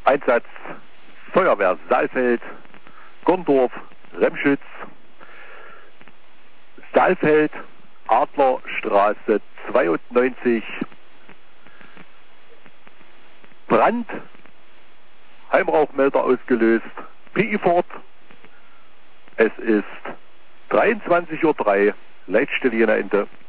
Einsatz Feuerwehr Saalfeld, Gondorf, Remschütz, Saalfeld, Adlerstraße 92, Brand, Heimrauchmelder ausgelöst, PI-Fort, es ist 23:03 Uhr, Leitstelle Ende.